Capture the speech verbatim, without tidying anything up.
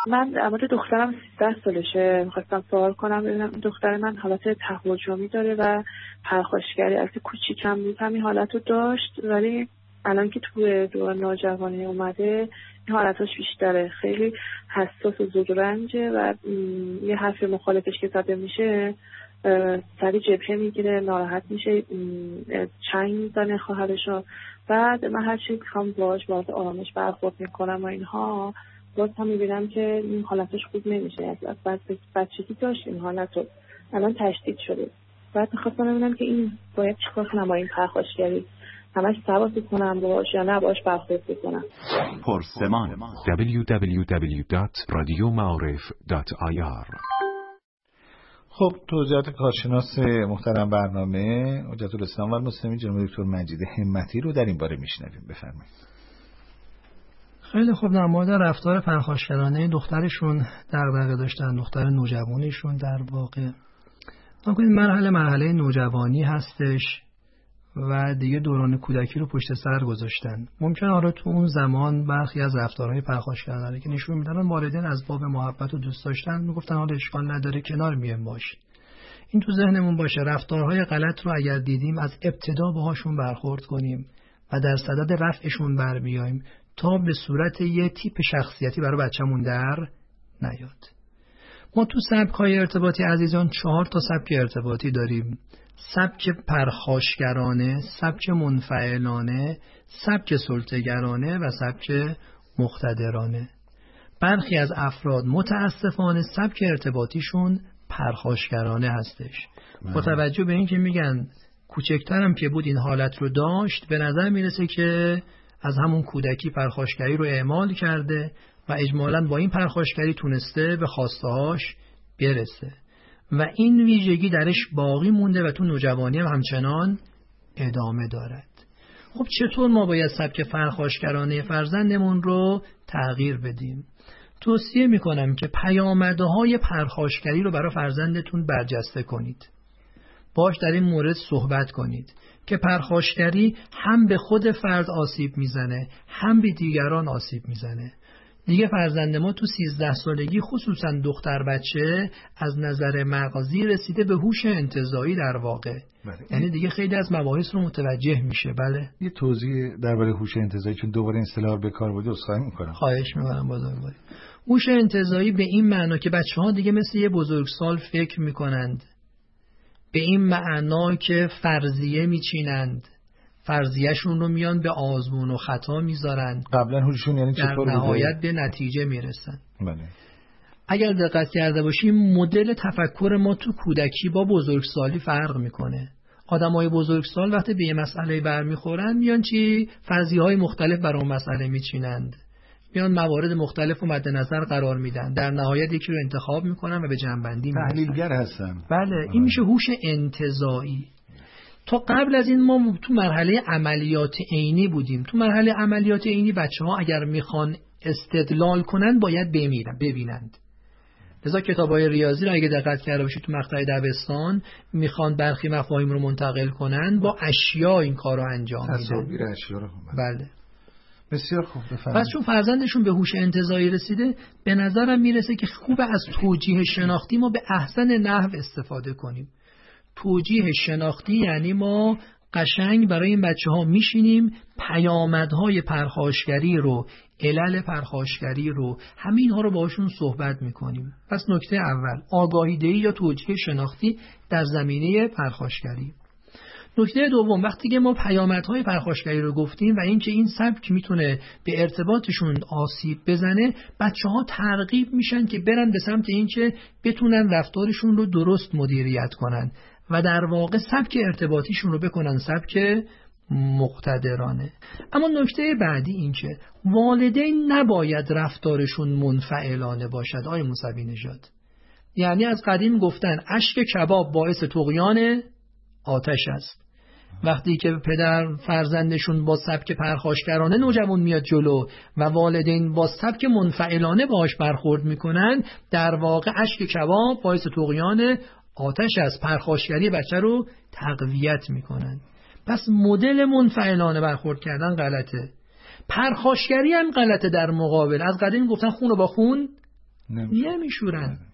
من در مورد دخترم سیزده سالشه میخواستم سوال کنم ببینم دختر من حالت تهاجمی داره و پرخاشگری از کوچیکم بود همین حالت رو داشت، ولی الان که توی دور نوجوانی اومده این حالتاش بیشتره، خیلی حساس و زودرنجه و یه حرف مخالفش که زده میشه سری جبهه میگیره، ناراحت میشه، چنگ میزنه خواهرشو. بعد من هر چی میخوام باهاش وارد آرامش برخورد میکنم و اینها، باز هم میبینم که این حالتش خوب نمیشه. از بعد بچگی داشت این حالت رو، الان تشدید شده. بعد میخواستم ببینم که این باید چیکار کنم با این پرخاشگری، همش سواس کنم باهاش یا نه باهاش برخورد بکنم. پرسمان دبلیو دبلیو دبلیو دات رادیو معارف دات آی آر. خب توضیحات کارشناس محترم برنامه حجت الاسلام و المسلمین جناب دکتر مجید همتی رو در این باره میشنویم. بفرمایید. خیلی خوب. در مورد رفتار پرخاشگرانه دخترشون دغدغه داشتن، دختر نوجوانیشون در واقع این مرحله مرحله نوجوانی هستش و دیگه دوران کودکی رو پشت سر گذاشتن. ممکنه آره تو اون زمان برخی از رفتارهای پرخاشگرانه که نشون میدن والدین از باب محبت و دوست داشتن میگفتن حالا اشکال نداره کنار میایم باش. این تو ذهنمون باشه. رفتارهای غلط رو اگر دیدیم از ابتدا باهاشون برخورد کنیم و در صدد رفعشون بر بیایم تا به صورت یه تیپ شخصیتی برای بچه‌مون در نیاد. ما تو سبک‌های ارتباطی عزیزان چهار تا سبک ارتباطی داریم: سبک پرخاشگرانه، سبک منفعلانه، سبک سلطه‌گرانه و سبک مقتدرانه. برخی از افراد متاسفانه سبک ارتباطیشون پرخاشگرانه هستش. با توجه به این که میگن کوچکترم که بود این حالت رو داشت، به نظر میرسه که از همون کودکی پرخاشگری رو اعمال کرده و اجمالاً با این پرخاشگری تونسته به خواسته‌هاش برسه و این ویژگی درش باقی مونده و تو نوجوانی هم همچنان ادامه دارد. خب چطور ما باید سبک پرخاشگرانه فرزندمون رو تغییر بدیم؟ توصیه میکنم که پیامدهای پرخاشگری رو برای فرزندتون برجسته کنید. باش در این مورد صحبت کنید که پرخاشگری هم به خود فرد آسیب میزنه هم به دیگران آسیب میزنه. دیگه فرزند ما تو سیزده سالگی خصوصا دختر بچه از نظر مغزی رسیده به هوش انتزاعی در واقع. بله. یعنی دیگه خیلی از مباحث رو متوجه میشه. بله. یه توضیح درباره هوش انتزاعی، چون دوباره اصطلاح به کار برده، عذرخواهی میکنم. خواهش میکنم بزرگوار. هوش انتزاعی به این معنا که بچه‌ها دیگه مثل یه بزرگسال فکر میکنند، به این معنا که فرضیه میچینند، فرضیه‌شون رو میان به آزمون و خطا میذارن، قبلا هوششون یعنی چطور در نهایت به نتیجه میرسن. بله. اگر دقت کرده باشیم مدل تفکر ما تو کودکی با بزرگسالی فرق میکنه. آدمای بزرگسال وقتی به یه مسئله برمیخورن میان چی فرضیه‌های مختلف برای اون مسئله میچینند، میان موارد مختلف رو مد نظر قرار میدن، در نهایت یکی رو انتخاب میکنن و به جنبندی میرسن. تحلیلگر هستن. بله، این میشه هوش انتزاعی. تا قبل از این ما تو مرحله عملیات عینی بودیم. تو مرحله عملیات عینی بچه‌ها اگر میخوان استدلال کنن باید بمیرن ببینند. لذا کتابای ریاضی رو اگه دقت کرده باشید تو مقطع دبستان میخوان برخی مفاهیم رو منتقل کنن، با اشیا این کارو انجام میدن. تصاویر اشیا رو. بله. بسیار خوب. بفرمایید. پس چون فرزندشون به هوش انتزاعی رسیده، به نظرم میرسه که خوب از توجیه شناختی ما به احسن نحو استفاده کنیم. توجیه شناختی یعنی ما قشنگ برای این بچه ها میشینیم پیامدهای پرخاشگری رو، علل پرخاشگری رو، همین ها رو باشون صحبت میکنیم. پس نکته اول آگاهی دهی یا توجیه شناختی در زمینه پرخاشگری. نکته دوم وقتی که ما پیامدهای پرخاشگری رو گفتیم و اینکه این سبک میتونه به ارتباطشون آسیب بزنه، بچه‌ها ترغیب میشن که برن به سمت اینکه بتونن رفتارشون رو درست مدیریت کنن و در واقع سبک ارتباطیشون رو بکنن سبک مقتدرانه. اما نکته بعدی این که والدین نباید رفتارشون منفعلانه باشد. آقای موسوی نژاد، یعنی از قدیم گفتن اشک کباب باعث طغیان آتش است. وقتی که پدر فرزندشون با سبک پرخاشگرانه نوجوان میاد جلو و والدین با سبک منفعلانه باهاش برخورد میکنن، در واقع اشک کباب باعث طغیان آتش است. پرخاشگری بچه رو تقویت میکنن. پس مدل منفعلانه برخورد کردن غلطه. پرخاشگری هم غلطه. در مقابل از قدیم گفتن خون رو با خون نمیشورن.